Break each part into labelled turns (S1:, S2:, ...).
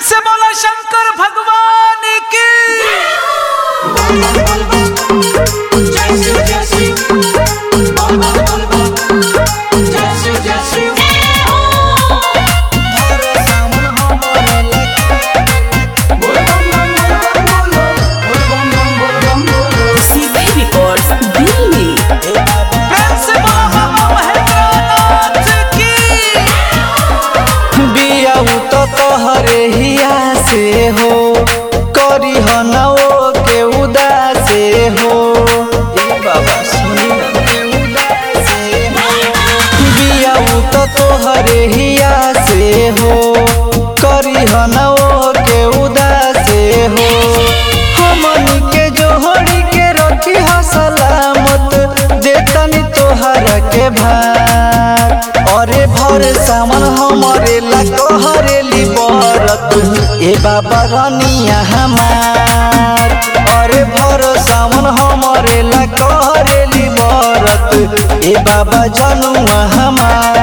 S1: से बोला शंकर भगवान की।
S2: तोहरे हिया से हो करी हनओ के उदासे हो बाबा सुनी के उदासे बियाऊ तो तोहरे हिया से हो करी हनओ के उदासे हो हमनी के जोहरी के रखी ह सलामत देतनी तोहरा के भार अरे भर सावन हमरे ला कहरेली बरत ए बाबा रनिया हमार अरे भर सावन हमरे ला कहरेली बरत ए बाबा जनुआ हमार।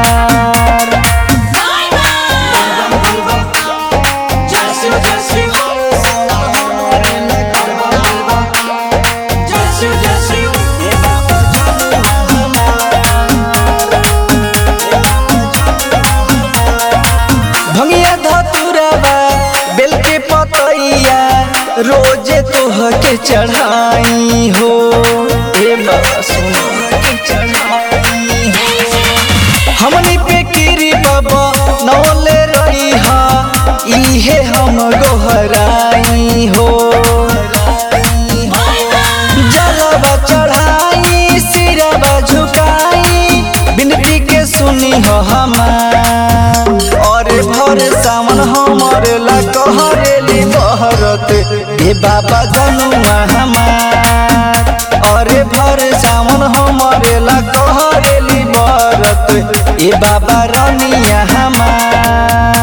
S2: भंगिया धतुरबा बेल के पतैया रोजे तोह के चढ़ाई हो ए बाबा सुनो के चढ़ाई हो हमनी पे कीरी बाबा नौले रही हा इहे हम गोहराई हो जलवा चढ़ाई सिरवा झुकाई बिनती के सुनी हो हमार अरे भर सावन हमरे ला कहरेली बहरत ए बाबा जनुआ हमार अरे भर सावन हमरे ला कहरेली बहरत ए बाबा रनिया हमार।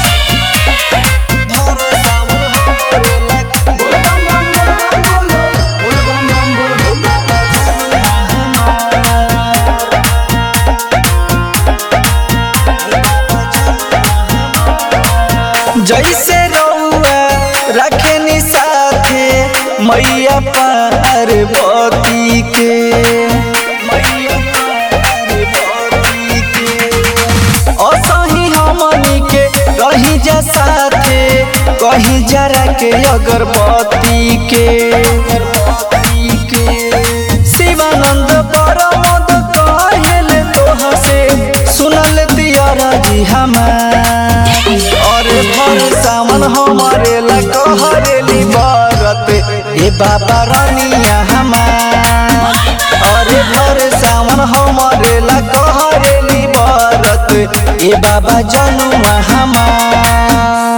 S2: जैसे रउआ रखनी साथे मैया पार्वती के असही हमनी के रही जा साथे कहीं जरा के अगरबत्ती के शिवानंद परमद कहल तोह से सुनल दियारा जी हमार अरे भर सावन हमरे ला कहरेली बरत ए बाबा रनिया हमार अरे भर सावन हमरे ला कहरेली बरत ए बाबा जनुआ हमार।